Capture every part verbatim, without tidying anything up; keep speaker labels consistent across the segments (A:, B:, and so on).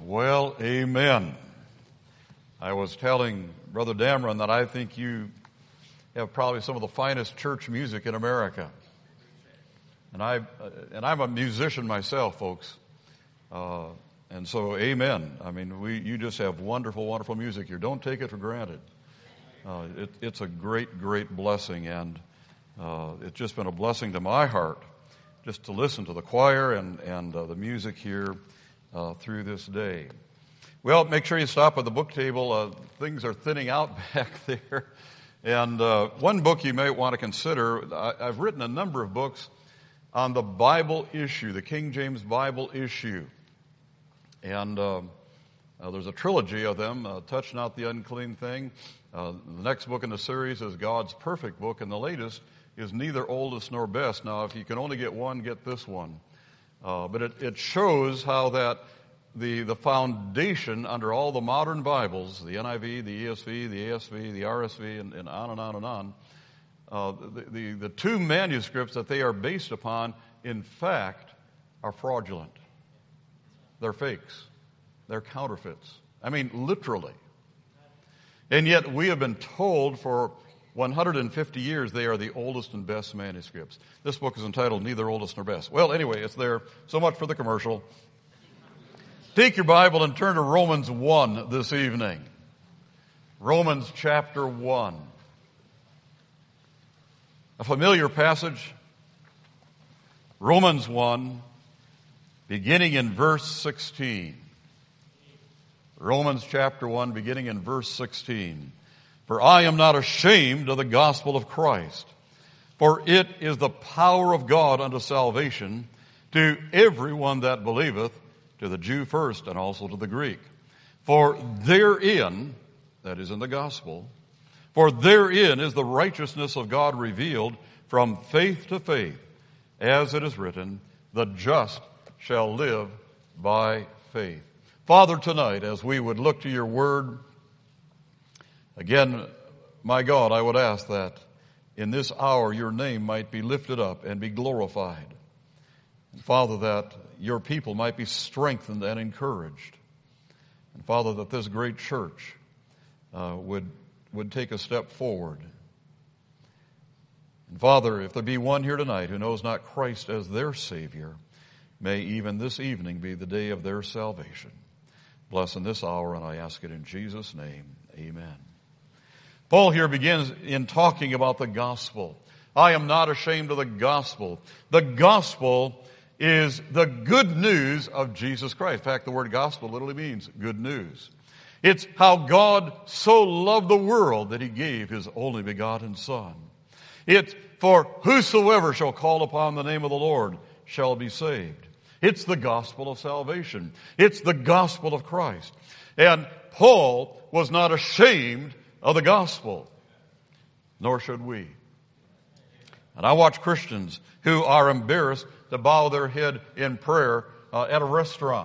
A: Well, amen. I was telling Brother Dameron that I think you have probably some of the finest church music in America. And I and I'm a musician myself, folks. Uh, and so, amen. I mean, we you just have wonderful, wonderful music here. Don't take it for granted. Uh, it, it's a great, great blessing, and uh, it's just been a blessing to my heart just to listen to the choir and and uh, the music here uh, through this day. Well, make sure you stop at the book table. Uh, things are thinning out back there. And uh, one book you may want to consider, I, I've written a number of books on the Bible issue, the King James Bible issue. And uh, uh, there's a trilogy of them, uh, Touch Not the Unclean Thing. Uh, the next book in the series is God's Perfect Book, and the latest is Neither Oldest Nor Best. Now, if you can only get one, get this one. Uh, but it, it shows how that The, the foundation under all the modern Bibles, the N I V, the E S V, the A S V, the R S V, and, and on and on and on, uh, the, the, the two manuscripts that they are based upon, in fact, are fraudulent. They're fakes. They're counterfeits. I mean, literally. And yet we have been told for one hundred fifty years they are the oldest and best manuscripts. This book is entitled Neither Oldest Nor Best. Well, anyway, it's there. So much for the commercial. Take your Bible and turn to Romans one this evening. Romans chapter one. A familiar passage. Romans one, beginning in verse sixteen. Romans chapter one, beginning in verse sixteen. For I am not ashamed of the gospel of Christ, for it is the power of God unto salvation to everyone that believeth, to the Jew first and also to the Greek. For therein, that is in the gospel, for therein is the righteousness of God revealed from faith to faith, as it is written, the just shall live by faith. Father, tonight, as we would look to your word, again, my God, I would ask that in this hour your name might be lifted up and be glorified. And Father, that your people might be strengthened and encouraged. And Father, that this great church uh, would, would take a step forward. And Father, if there be one here tonight who knows not Christ as their Savior, may even this evening be the day of their salvation. Bless in this hour, and I ask it in Jesus' name. Amen. Paul here begins in talking about the gospel. I am not ashamed of the gospel. The gospel is the good news of Jesus Christ. In fact, the word gospel literally means good news. It's how God so loved the world that he gave his only begotten Son. It's for whosoever shall call upon the name of the Lord shall be saved. It's the gospel of salvation. It's the gospel of Christ. And Paul was not ashamed of the gospel, nor should we. And I watch Christians who are embarrassed to bow their head in prayer uh, at a restaurant.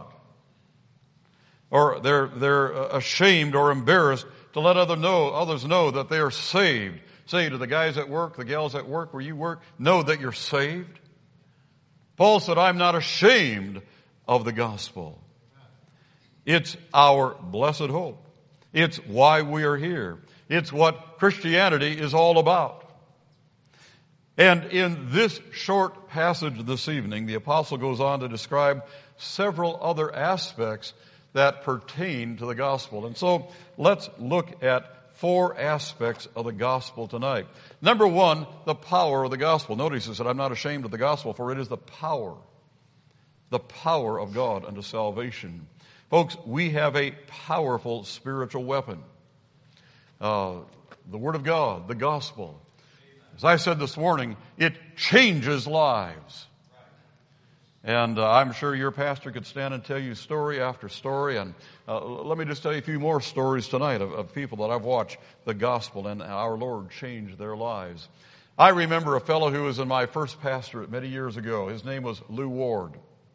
A: Or they're, they're ashamed or embarrassed to let other know, others know that they are saved. Say to the guys at work, the gals at work where you work, know that you're saved. Paul said, I'm not ashamed of the gospel. It's our blessed hope. It's why we are here. It's what Christianity is all about. And in this short passage this evening, the apostle goes on to describe several other aspects that pertain to the gospel. And so let's look at four aspects of the gospel tonight. Number one, the power of the gospel. Notice he said, I'm not ashamed of the gospel, for it is the power, the power of God unto salvation. Folks, we have a powerful spiritual weapon. Uh, the Word of God, the gospel. As I said this morning, it changes lives. And uh, I'm sure your pastor could stand and tell you story after story. And uh, let me just tell you a few more stories tonight of, of people that I've watched the gospel and our Lord change their lives. I remember a fellow who was in my first pastorate many years ago. His name was Lou Ward.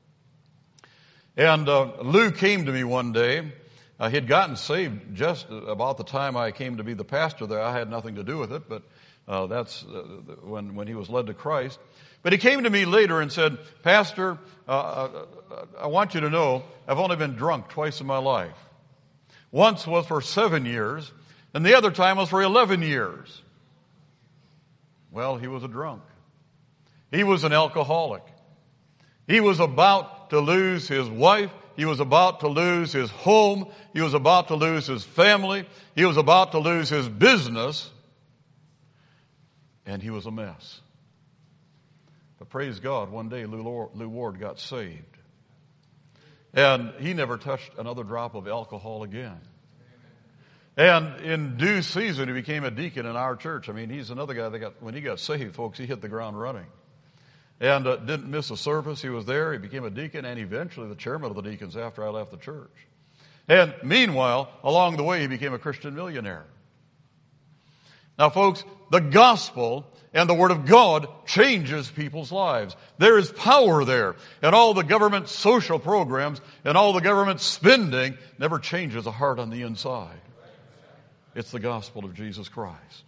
A: And uh, Lou came to me one day. Uh, he'd gotten saved just about the time I came to be the pastor there. I had nothing to do with it, but uh, that's uh, when, when he was led to Christ. But he came to me later and said, Pastor, uh, I want you to know I've only been drunk twice in my life. Once was for seven years, and the other time was for eleven years. Well, he was a drunk. He was an alcoholic. He was about to lose his wife. He was about to lose his home. He was about to lose his family. He was about to lose his business. And he was a mess. But praise God, one day Lou Ward got saved. And he never touched another drop of alcohol again. And in due season, he became a deacon in our church. I mean, he's another guy that got, when he got saved, folks, he hit the ground running. And uh, didn't miss a service. He was there. He became a deacon and eventually the chairman of the deacons after I left the church. And meanwhile, along the way, he became a Christian millionaire. Now, folks, the gospel and the Word of God changes people's lives. There is power there. And all the government social programs and all the government spending never changes a heart on the inside. It's the gospel of Jesus Christ.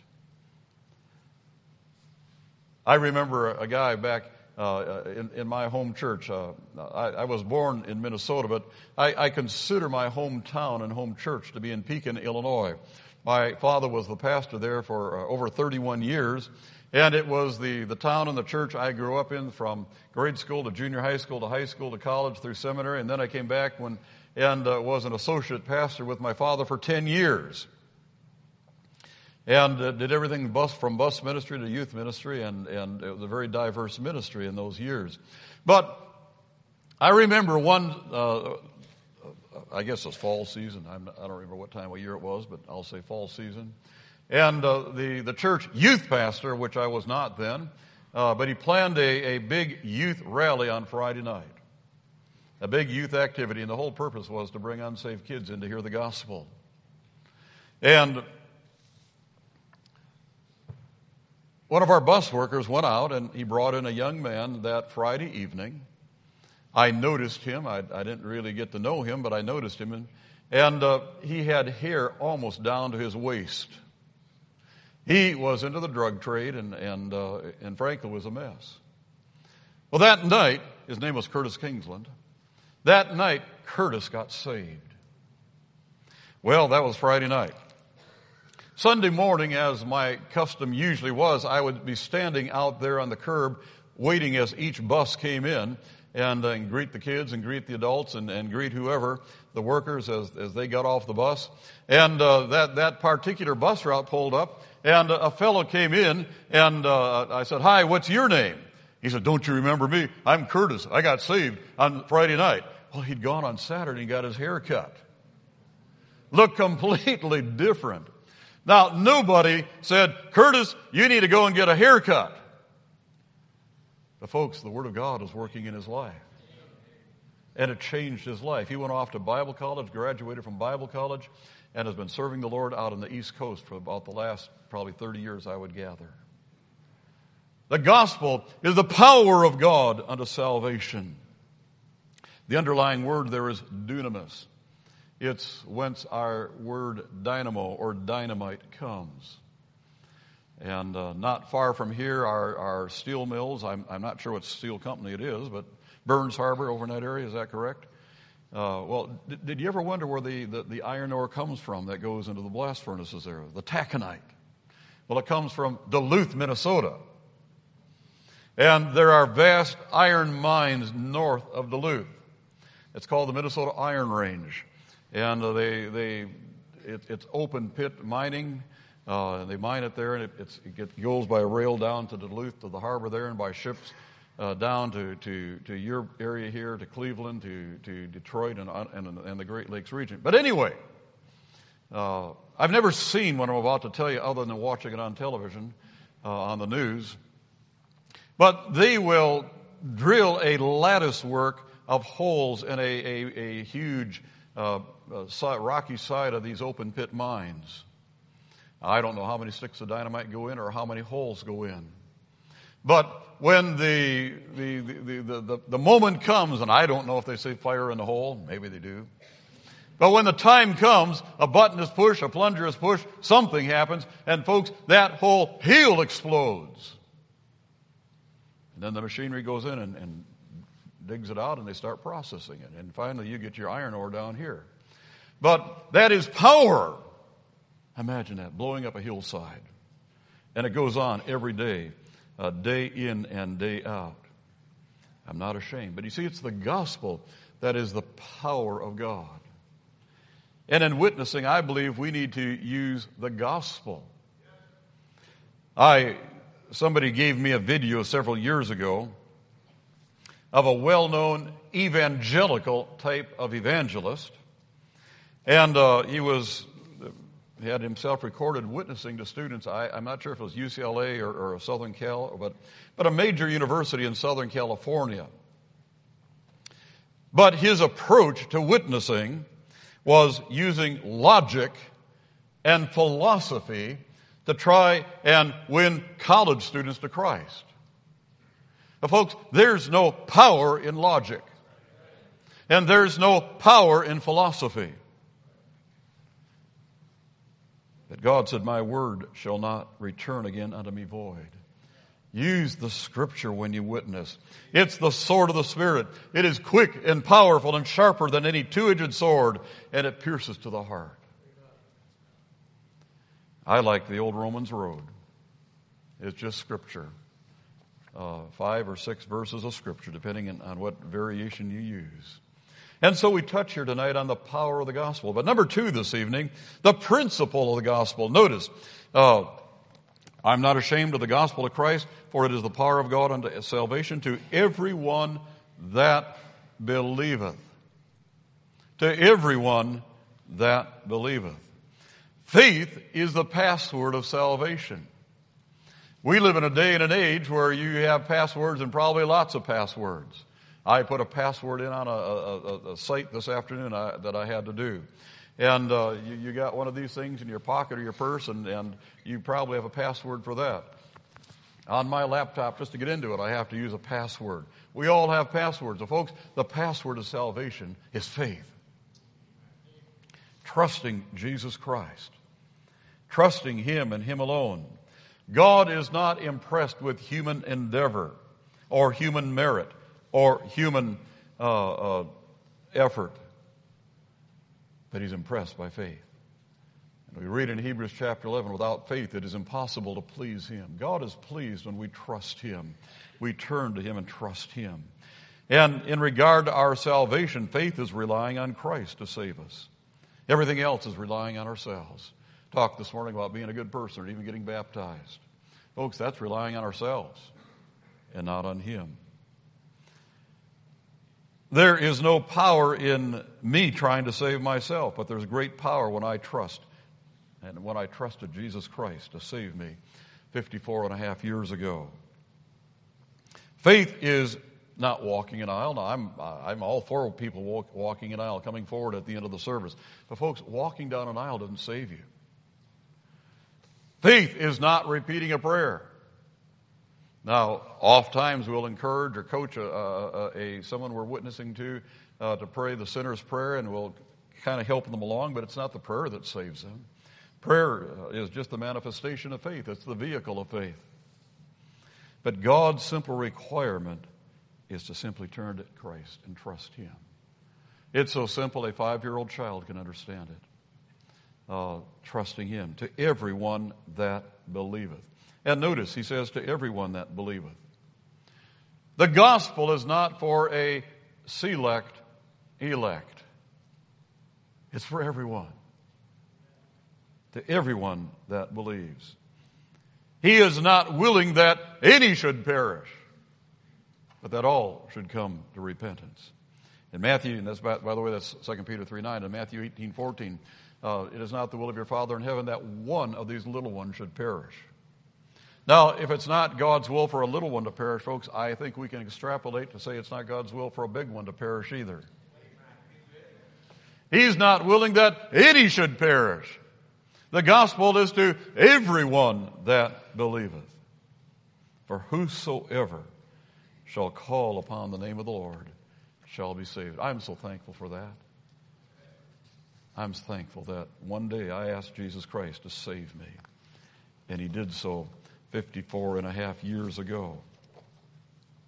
A: I remember a guy back uh, in, in my home church. Uh, I, I was born in Minnesota, but I, I consider my hometown and home church to be in Pekin, Illinois. My father was the pastor there for uh, over thirty-one years, and it was the, the town and the church I grew up in from grade school to junior high school to high school to college through seminary, and then I came back when and uh, was an associate pastor with my father for ten years. And uh, did everything bus, from bus ministry to youth ministry, and, and it was a very diverse ministry in those years. But I remember one, uh, I guess it was fall season. I'm not, I don't remember what time of year it was, but I'll say fall season. And uh, the, the church youth pastor, which I was not then, uh, but he planned a, a big youth rally on Friday night. A big youth activity, and the whole purpose was to bring unsaved kids in to hear the gospel. And one of our bus workers went out and he brought in a young man that Friday evening. I noticed him. I, I didn't really get to know him, but I noticed him. And, and uh, he had hair almost down to his waist. He was into the drug trade and, and, uh, and frankly was a mess. Well, that night, his name was Curtis Kingsland. That night, Curtis got saved. Well, that was Friday night. Sunday morning, as my custom usually was, I would be standing out there on the curb waiting as each bus came in and, uh, and greet the kids and greet the adults and, and greet whoever, the workers, as, as they got off the bus. And uh, that, that particular bus route pulled up, and a fellow came in, and uh, I said, "Hi, what's your name?" He said, "Don't you remember me? I'm Curtis. I got saved on Friday night." Well, he'd gone on Saturday and got his hair cut. Looked completely different. Now, nobody said, "Curtis, you need to go and get a haircut." But folks, the Word of God is working in his life. And it changed his life. He went off to Bible college, graduated from Bible college, and has been serving the Lord out on the East Coast for about the last probably thirty years, I would gather. The gospel is the power of God unto salvation. The underlying word there is dunamis. It's whence our word dynamo or dynamite comes. And uh, not far from here are, are steel mills. I'm, I'm not sure what steel company it is, but Burns Harbor over in that area, is that correct? Uh, well, did, did you ever wonder where the, the, the iron ore comes from that goes into the blast furnaces there? The taconite. Well, it comes from Duluth, Minnesota. And there are vast iron mines north of Duluth. It's called the Minnesota Iron Range. And uh, they, they, it, it's open pit mining. Uh, and they mine it there, and it, it's, it get, goes by rail down to Duluth, to the harbor there, and by ships uh, down to, to, to your area here, to Cleveland, to, to Detroit, and, and, and the Great Lakes region. But anyway, uh, I've never seen what I'm about to tell you other than watching it on television, uh, on the news. But they will drill a lattice work of holes in a, a, a huge uh, uh, rocky side of these open pit mines. I don't know how many sticks of dynamite go in or how many holes go in. But when the, the, the, the, the, the moment comes, and I don't know if they say fire in the hole, maybe they do. But when the time comes, a button is pushed, a plunger is pushed, something happens, and folks, that whole heel explodes. And then the machinery goes in and, and digs it out, and they start processing it. And finally, you get your iron ore down here. But that is power. Imagine that, blowing up a hillside. And it goes on every day, uh, day in and day out. I'm not ashamed. But you see, it's the gospel that is the power of God. And in witnessing, I believe we need to use the gospel. I, somebody gave me a video several years ago of a well-known evangelical type of evangelist. And uh, he was, he had himself recorded witnessing to students. I, I'm not sure if it was U C L A or, or Southern Cal, but, but a major university in Southern California. But his approach to witnessing was using logic and philosophy to try and win college students to Christ. Now, folks, there's no power in logic. And there's no power in philosophy. But God said, my word shall not return again unto me void. Use the scripture when you witness. It's the sword of the Spirit. It is quick and powerful and sharper than any two-edged sword, and it pierces to the heart. I like the old Romans road. It's just scripture. Uh, five or six verses of scripture, depending on, on what variation you use. And so we touch here tonight on the power of the gospel. But number two this evening, the principle of the gospel. Notice, uh, I'm not ashamed of the gospel of Christ, for it is the power of God unto salvation to everyone that believeth. To everyone that believeth. Faith is the password of salvation. We live in a day and an age where you have passwords and probably lots of passwords. I put a password in on a, a, a site this afternoon I, that I had to do. And uh, you, you got one of these things in your pocket or your purse, and, and you probably have a password for that. On my laptop, just to get into it, I have to use a password. We all have passwords. So folks, the password of salvation is faith. Trusting Jesus Christ. Trusting Him and Him alone. God is not impressed with human endeavor or human merit or human uh, uh, effort, but He's impressed by faith. And we read in Hebrews chapter eleven, without faith it is impossible to please Him. God is pleased when we trust Him. We turn to Him and trust Him. And in regard to our salvation, faith is relying on Christ to save us. Everything else is relying on ourselves. Talked this morning about being a good person or even getting baptized. Folks, that's relying on ourselves and not on Him. There is no power in me trying to save myself, but there's great power when I trust. And when I trusted Jesus Christ to save me fifty-four and a half years ago. Faith is not walking an aisle. Now, I'm, I'm all for people walk, walking an aisle, coming forward at the end of the service. But folks, walking down an aisle doesn't save you. Faith is not repeating a prayer. Now, oftentimes we'll encourage or coach a, a, a someone we're witnessing to uh, to pray the sinner's prayer, and we'll kind of help them along, but it's not the prayer that saves them. Prayer is just the manifestation of faith. It's the vehicle of faith. But God's simple requirement is to simply turn to Christ and trust Him. It's so simple a five-year-old child can understand it. Uh, trusting Him. To everyone that believeth. And notice, He says, to everyone that believeth. The gospel is not for a select elect. It's for everyone. To everyone that believes. He is not willing that any should perish, but that all should come to repentance. In Matthew, and that's by, by the way, that's Second Peter three nine, in Matthew eighteen fourteen, uh, it is not the will of your Father in heaven that one of these little ones should perish. Now, if it's not God's will for a little one to perish, folks, I think we can extrapolate to say it's not God's will for a big one to perish either. He's not willing that any should perish. The gospel is to everyone that believeth. For whosoever shall call upon the name of the Lord shall be saved. I'm so thankful for that. I'm thankful that one day I asked Jesus Christ to save me. And He did so fifty-four and a half years ago.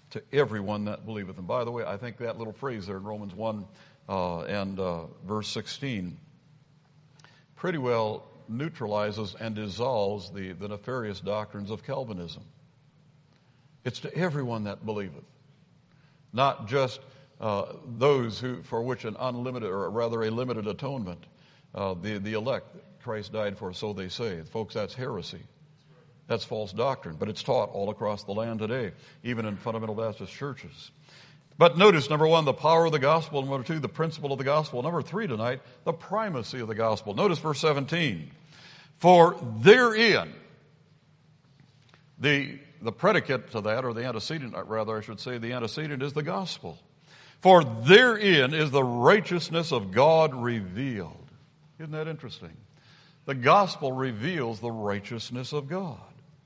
A: to everyone that believeth. And by the way, I think that little phrase there in Romans one uh, and uh, verse sixteen pretty well neutralizes and dissolves the, the nefarious doctrines of Calvinism. It's to everyone that believeth, not just uh, those who for which an unlimited, or rather a limited atonement, uh, the, the elect Christ died for, so they say. Folks, that's heresy. That's false doctrine, but it's taught all across the land today, even in fundamental Baptist churches. But notice, number one, the power of the gospel. Number two, the principle of the gospel. Number three tonight, the primacy of the gospel. Notice verse seventeen. For therein, the, the predicate to that, or the antecedent, rather I should say, the antecedent is the gospel. For therein is the righteousness of God revealed. Isn't that interesting? The gospel reveals the righteousness of God.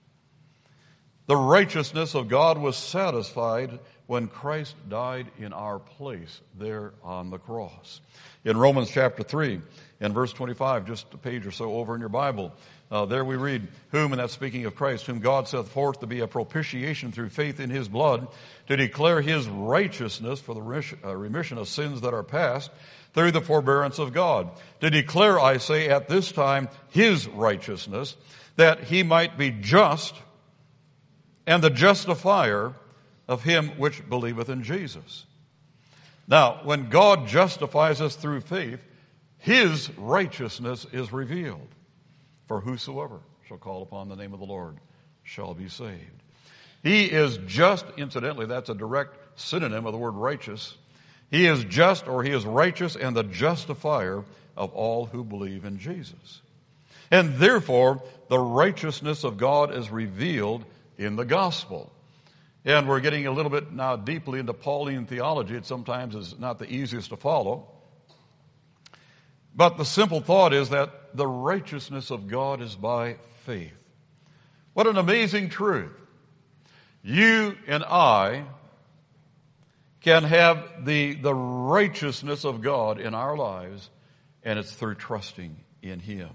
A: The righteousness of God was satisfied when Christ died in our place there on the cross. In Romans chapter three, in verse twenty-five, just a page or so over in your Bible, uh, there we read, whom, and that's speaking of Christ, whom God set forth to be a propitiation through faith in his blood, to declare his righteousness for the remission of sins that are past, through the forbearance of God. To declare, I say, at this time, his righteousness, that he might be just and the justifier of him which believeth in Jesus. Now, when God justifies us through faith, his righteousness is revealed. For whosoever shall call upon the name of the Lord shall be saved. He is just, incidentally, that's a direct synonym of the word righteous. He is just, or he is righteous, and the justifier of all who believe in Jesus. And therefore, the righteousness of God is revealed in the gospel. And we're getting a little bit now deeply into Pauline theology. It sometimes is not the easiest to follow. But the simple thought is that the righteousness of God is by faith. What an amazing truth. You and I can have the, the righteousness of God in our lives, and it's through trusting in him.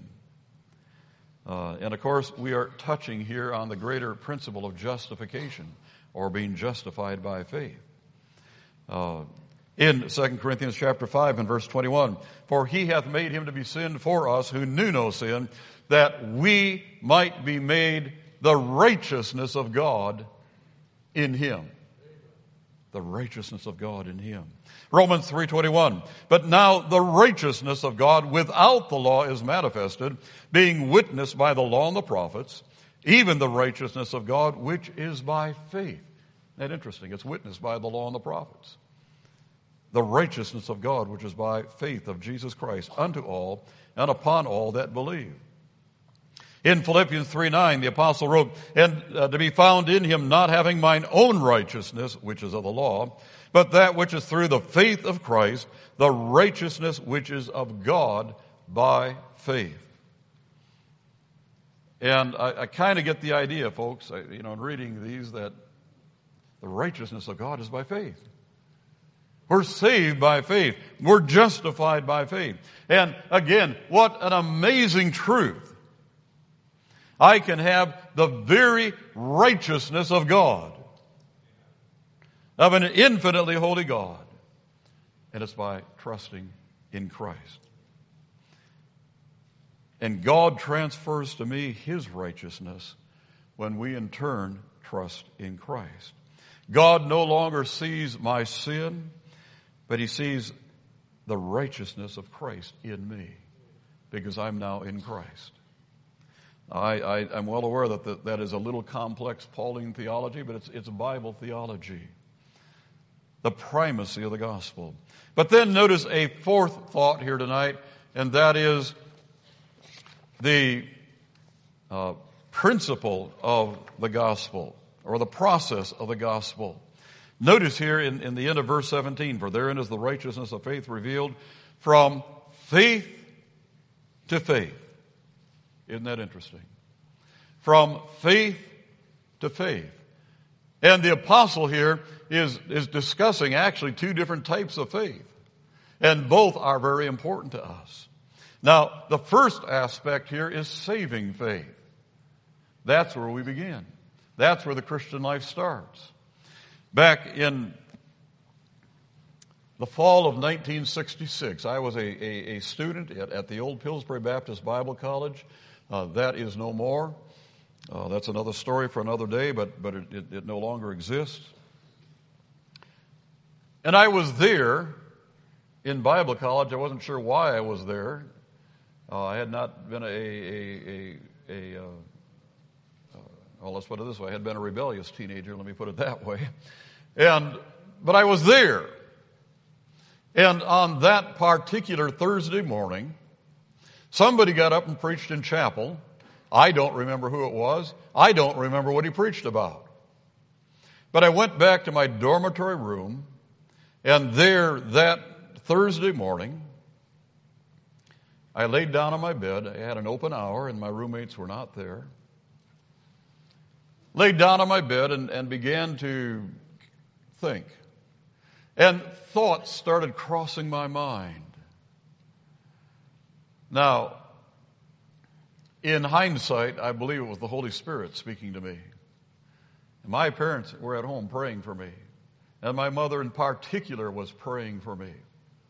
A: Uh, and of course, we are touching here on the greater principle of justification, or being justified by faith. Uh, in Second Corinthians chapter five and verse twenty-one, for he hath made him to be sin for us who knew no sin, that we might be made the righteousness of God in him. The righteousness of God in him. Romans three twenty-one, but now the righteousness of God without the law is manifested, being witnessed by the law and the prophets, even the righteousness of God which is by faith. Isn't that interesting? It's witnessed by the law and the prophets. The righteousness of God which is by faith of Jesus Christ unto all and upon all that believe. In Philippians three nine, the apostle wrote, and uh, to be found in him, not having mine own righteousness, which is of the law, but that which is through the faith of Christ, the righteousness which is of God by faith. And I, I kind of get the idea, folks, I, you know, in reading these, that the righteousness of God is by faith. We're saved by faith. We're justified by faith. And again, what an amazing truth. I can have the very righteousness of God, of an infinitely holy God, and it's by trusting in Christ. And God transfers to me his righteousness when we in turn trust in Christ. God no longer sees my sin, but he sees the righteousness of Christ in me, because I'm now in Christ. I, I, I'm well aware that the, that is a little complex Pauline theology, but it's, it's Bible theology. The primacy of the gospel. But then notice a fourth thought here tonight, and that is the uh, principle of the gospel, or the process of the gospel. Notice here in, in the end of verse seventeen, for therein is the righteousness of faith revealed from faith to faith. Isn't that interesting? From faith to faith. And the apostle here is, is discussing actually two different types of faith. And both are very important to us. Now, the first aspect here is saving faith. That's where we begin. That's where the Christian life starts. Back in the fall of nineteen sixty-six, I was a, a, a student at, at the old Pillsbury Baptist Bible College. Uh, that is no more. Uh, that's another story for another day, but, but it, it, it no longer exists. And I was there in Bible college. I wasn't sure why I was there. Uh, I had not been a, a, a, a uh, uh, well, let's put it this way. I had been a rebellious teenager, let me put it that way. And, but I was there. And on that particular Thursday morning, somebody got up and preached in chapel. I don't remember who it was. I don't remember what he preached about. But I went back to my dormitory room, and there that Thursday morning, I laid down on my bed. I had an open hour, and my roommates were not there. Laid down on my bed and, and began to think. And thoughts started crossing my mind. Now, in hindsight, I believe it was the Holy Spirit speaking to me. And my parents were at home praying for me. And my mother in particular was praying for me.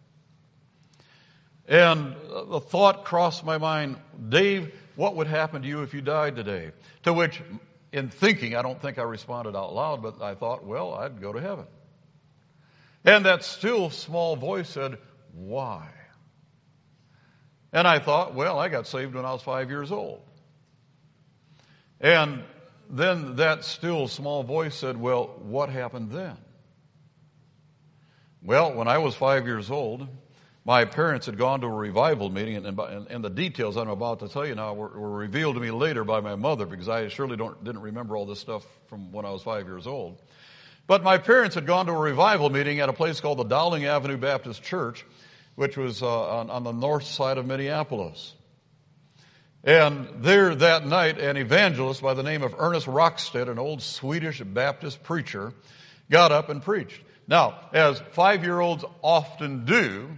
A: And the thought crossed my mind, Dave, what would happen to you if you died today? To which, in thinking, I don't think I responded out loud, but I thought, well, I'd go to heaven. And that still small voice said, why? And I thought, well, I got saved when I was five years old. And then that still small voice said, well, what happened then? Well, when I was five years old, my parents had gone to a revival meeting, and, and, and the details I'm about to tell you now were, were revealed to me later by my mother, because I surely don't, didn't remember all this stuff from when I was five years old. But my parents had gone to a revival meeting at a place called the Dowling Avenue Baptist Church, which was uh, on, on the north side of Minneapolis. And there that night, an evangelist by the name of Ernest Rockstead, an old Swedish Baptist preacher, got up and preached. Now, as five-year-olds often do,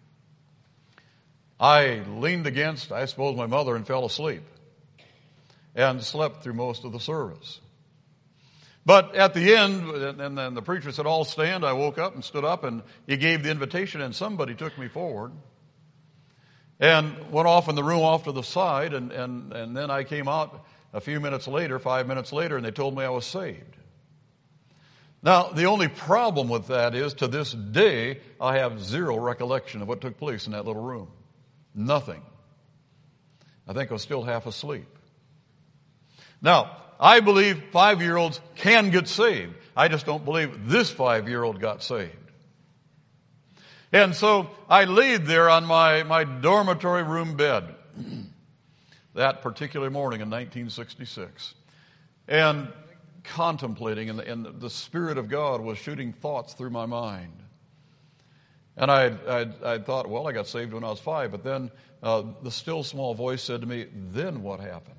A: I leaned against, I suppose, my mother and fell asleep and slept through most of the service. But at the end, and then the preacher said, all stand. I woke up and stood up, and he gave the invitation, and somebody took me forward and went off in the room off to the side, and, and, and then I came out a few minutes later, five minutes later, and they told me I was saved. Now, the only problem with that is, to this day, I have zero recollection of what took place in that little room. Nothing. I think I was still half asleep. Now, I believe five-year-olds can get saved. I just don't believe this five-year-old got saved. And so I laid there on my, my dormitory room bed that particular morning in nineteen sixty-six and contemplating, and the, and the Spirit of God was shooting thoughts through my mind. And I I I thought, well, I got saved when I was five, but then uh, the still small voice said to me, then what happened?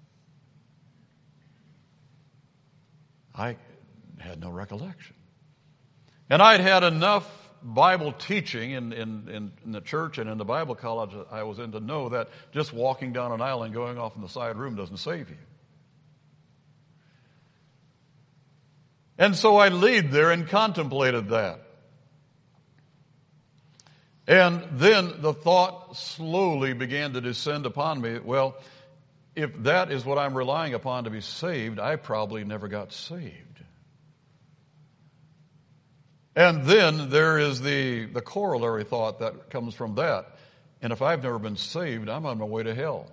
A: I had no recollection. And I'd had enough Bible teaching in, in, in the church and in the Bible college I was in to know that just walking down an aisle and going off in the side room doesn't save you. And so I laid there and contemplated that. And then the thought slowly began to descend upon me, well, if that is what I'm relying upon to be saved, I probably never got saved. And then there is the, the corollary thought that comes from that. And if I've never been saved, I'm on my way to hell.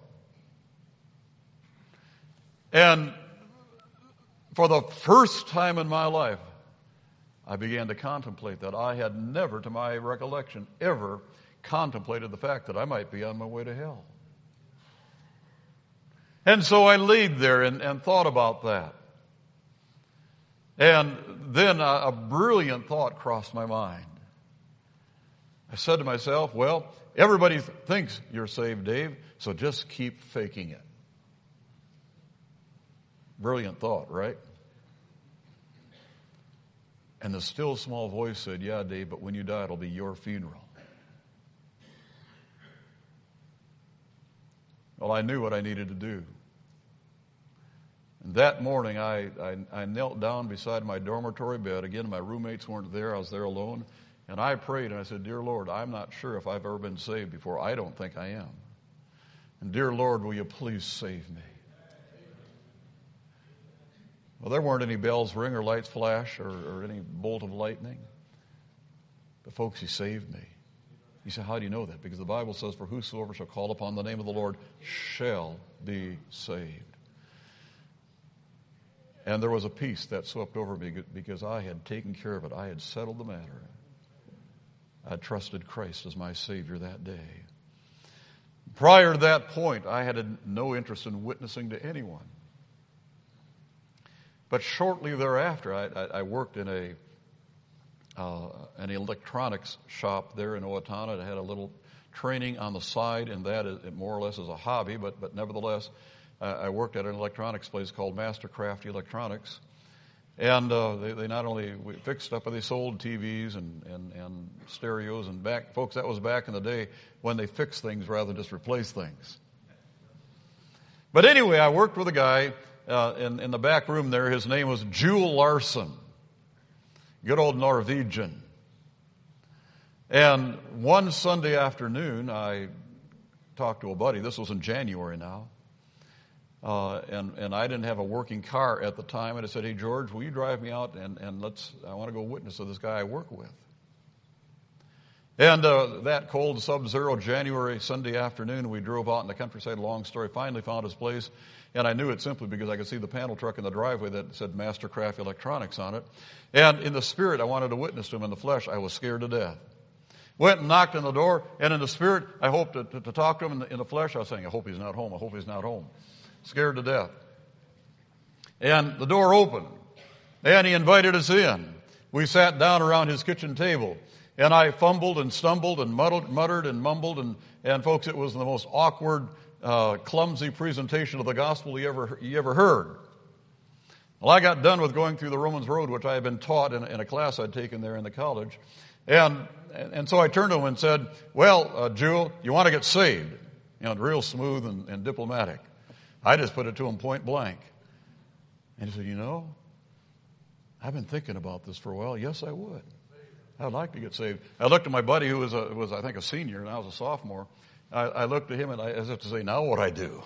A: And for the first time in my life, I began to contemplate that. I had never, to my recollection, ever contemplated the fact that I might be on my way to hell. And so I laid there and, and thought about that. And then a, a brilliant thought crossed my mind. I said to myself, well, everybody th- thinks you're saved, Dave, so just keep faking it. Brilliant thought, right? And the still small voice said, yeah, Dave, but when you die, it'll be your funeral. Well, I knew what I needed to do. And that morning, I, I, I knelt down beside my dormitory bed. Again, my roommates weren't there. I was there alone. And I prayed, and I said, Dear Lord, I'm not sure if I've ever been saved before. I don't think I am. And dear Lord, will you please save me? Well, there weren't any bells ring or lights flash or, or any bolt of lightning. But folks, he saved me. You say, how do you know that? Because the Bible says, for whosoever shall call upon the name of the Lord shall be saved. And there was a peace that swept over me because I had taken care of it. I had settled the matter. I trusted Christ as my Savior that day. Prior to that point, I had no interest in witnessing to anyone. But shortly thereafter, I, I, I worked in a uh, an electronics shop there in Owatonna. I had a little training on the side, and that is, it more or less is a hobby, but but nevertheless, uh, I worked at an electronics place called Mastercraft Electronics. And uh, they, they not only fixed stuff, but they sold T Vs and, and, and stereos. And back, folks, that was back in the day when they fixed things rather than just replace things. But anyway, I worked with a guy uh, in, in the back room there. His name was Jewel Larson. Good old Norwegian. And one Sunday afternoon, I talked to a buddy. This was in January now. Uh, and, and I didn't have a working car at the time. And I said, hey, George, will you drive me out and, and let's, I want to go witness to this guy I work with. And uh, that cold sub-zero January Sunday afternoon, we drove out in the countryside, long story, finally found his place. And I knew it simply because I could see the panel truck in the driveway that said Mastercraft Electronics on it. And in the spirit, I wanted to witness to him. In the flesh, I was scared to death. Went and knocked on the door, and in the spirit, I hoped to, to, to talk to him. In the, in the flesh, I was saying, I hope he's not home. I hope he's not home. Scared to death. And the door opened, and he invited us in. We sat down around his kitchen table, and I fumbled and stumbled and muttered, muttered and mumbled, and, and folks, it was the most awkward, uh, clumsy presentation of the gospel you ever, you ever heard. Well, I got done with going through the Romans Road, which I had been taught in, in a class I'd taken there in the college, and and so I turned to him and said, well, uh, Jewel, you want to get saved? You know, real smooth and, and diplomatic. I just put it to him point blank. And he said, you know, I've been thinking about this for a while. Yes, I would. I'd like to get saved. I looked at my buddy who was, a, was I think, a senior, and I was a sophomore. I, I looked at him, and I, as if to say, now what I do?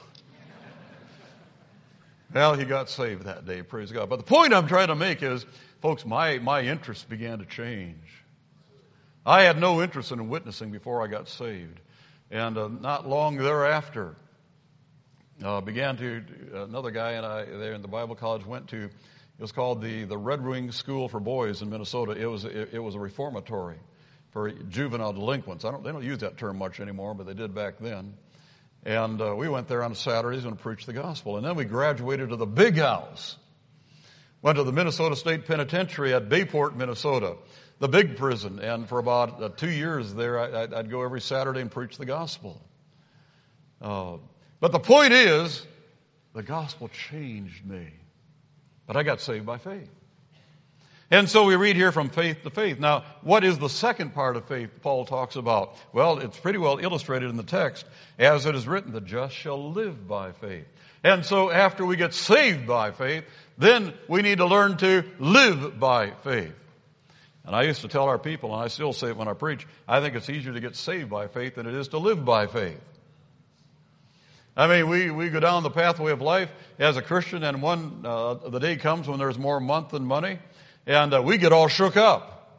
A: Well, he got saved that day, praise God. But the point I'm trying to make is, folks, my, my interests began to change. I had no interest in witnessing before I got saved. And uh, not long thereafter, Uh, began to, another guy and I there in the Bible college went to, it was called the, the Red Wing School for Boys in Minnesota. It was, it, it was a reformatory for juvenile delinquents. I don't, they don't use that term much anymore, but they did back then. And uh, we went there on Saturdays and preached the gospel. And then we graduated to the big house. Went to the Minnesota State Penitentiary at Bayport, Minnesota, the big prison. And for about uh, two years there, I, I'd go every Saturday and preach the gospel. Uh, But the point is, the gospel changed me. But I got saved by faith. And so we read here from faith to faith. Now, what is the second part of faith Paul talks about? Well, it's pretty well illustrated in the text. As it is written, the just shall live by faith. And so after we get saved by faith, then we need to learn to live by faith. And I used to tell our people, and I still say it when I preach, I think it's easier to get saved by faith than it is to live by faith. I mean, we, we go down the pathway of life as a Christian, and one uh, the day comes when there's more month than money, and uh, we get all shook up.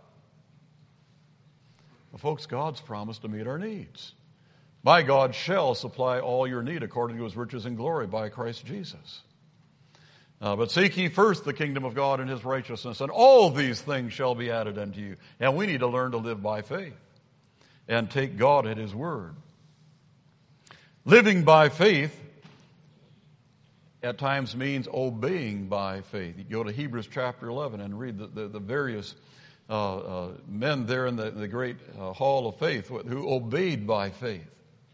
A: Well, folks, God's promised to meet our needs. My God shall supply all your need according to his riches and glory by Christ Jesus. Uh, but seek ye first the kingdom of God and his righteousness, and all these things shall be added unto you. And we need to learn to live by faith and take God at his word. Living by faith at times means obeying by faith. You go to Hebrews chapter eleven and read the, the, the various uh, uh, men there in the, the great uh, hall of faith who obeyed by faith.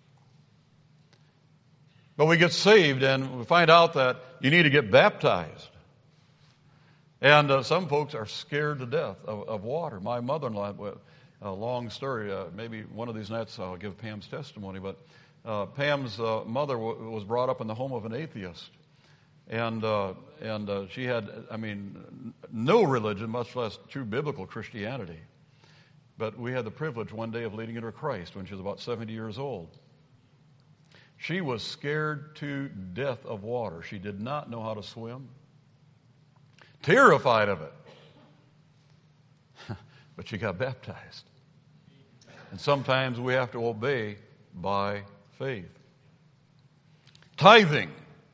A: But we get saved and we find out that you need to get baptized. And uh, some folks are scared to death of, of water. My mother-in-law, a long story, uh, maybe one of these nights I'll give Pam's testimony, but Uh, Pam's uh, mother w- was brought up in the home of an atheist. And uh, and uh, she had, I mean, no religion, much less true biblical Christianity. But we had the privilege one day of leading her to Christ when she was about seventy years old. She was scared to death of water. She did not know how to swim. Terrified of it. But she got baptized. And sometimes we have to obey by faith. Tithing.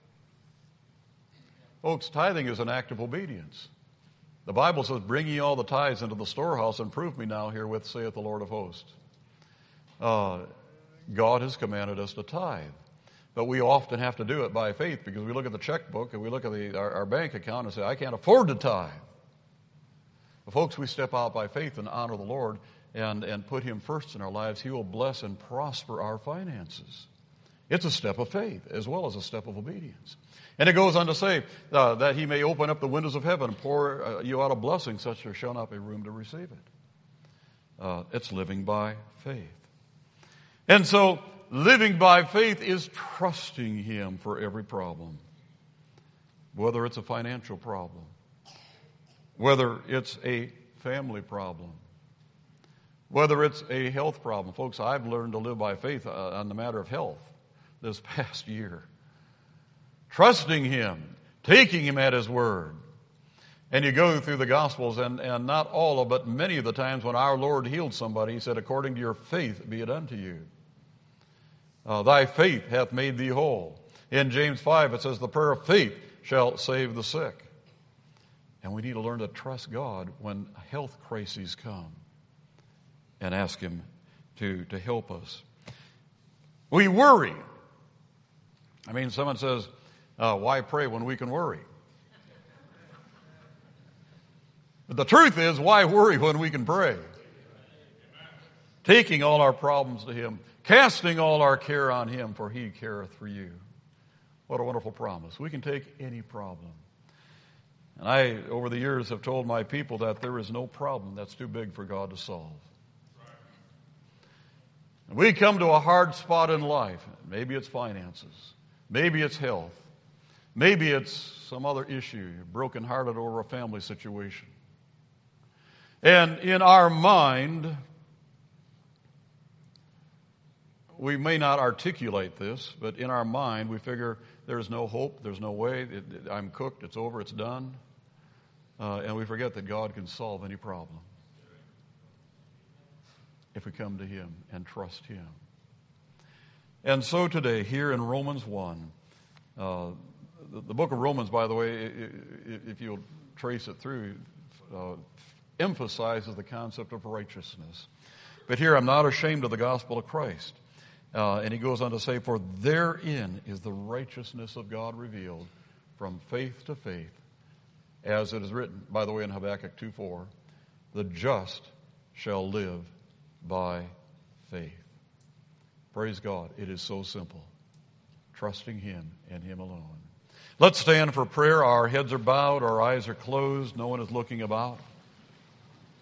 A: Folks, tithing is an act of obedience. The Bible says, bring ye all the tithes into the storehouse and prove me now herewith, saith the Lord of hosts. Uh, God has commanded us to tithe. But we often have to do it by faith because we look at the checkbook and we look at the, our, our bank account and say, I can't afford to tithe. But folks, we step out by faith and honor the Lord and, and put Him first in our lives. He will bless and prosper our finances. It's a step of faith as well as a step of obedience. And it goes on to say uh, that He may open up the windows of heaven and pour uh, you out a blessing such there shall not be room to receive it. Uh, it's living by faith. And so living by faith is trusting Him for every problem. Whether it's a financial problem, whether it's a family problem, whether it's a health problem. Folks, I've learned to live by faith uh, on the matter of health this past year. Trusting Him, taking Him at His word. And you go through the Gospels, and, and not all of, but many of the times when our Lord healed somebody, He said, according to your faith be it unto you. Uh, thy faith hath made thee whole. In James five, it says, the prayer of faith shall save the sick. And we need to learn to trust God when health crises come and ask Him to, to help us. We worry. I mean, someone says, uh, why pray when we can worry? But the truth is, why worry when we can pray? Taking all our problems to Him, casting all our care on Him, for He careth for you. What a wonderful promise. We can take any problem. And I, over the years, have told my people that there is no problem that's too big for God to solve. We come to a hard spot in life. Maybe it's finances. Maybe it's health. Maybe it's some other issue. You're brokenhearted over a family situation. And in our mind, we may not articulate this, but in our mind we figure there's no hope, there's no way, it, it, I'm cooked, it's over, it's done. Uh, and we forget that God can solve any problem if we come to Him and trust Him. And so today, here in Romans one, uh, the, the book of Romans, by the way, if you'll trace it through, uh, emphasizes the concept of righteousness. But here, I'm not ashamed of the gospel of Christ. Uh, and he goes on to say, for therein is the righteousness of God revealed from faith to faith, as it is written, by the way, in Habakkuk two four, the just shall live by faith. Praise God. It is so simple. Trusting Him and Him alone. Let's stand for prayer. Our heads are bowed. Our eyes are closed. No one is looking about.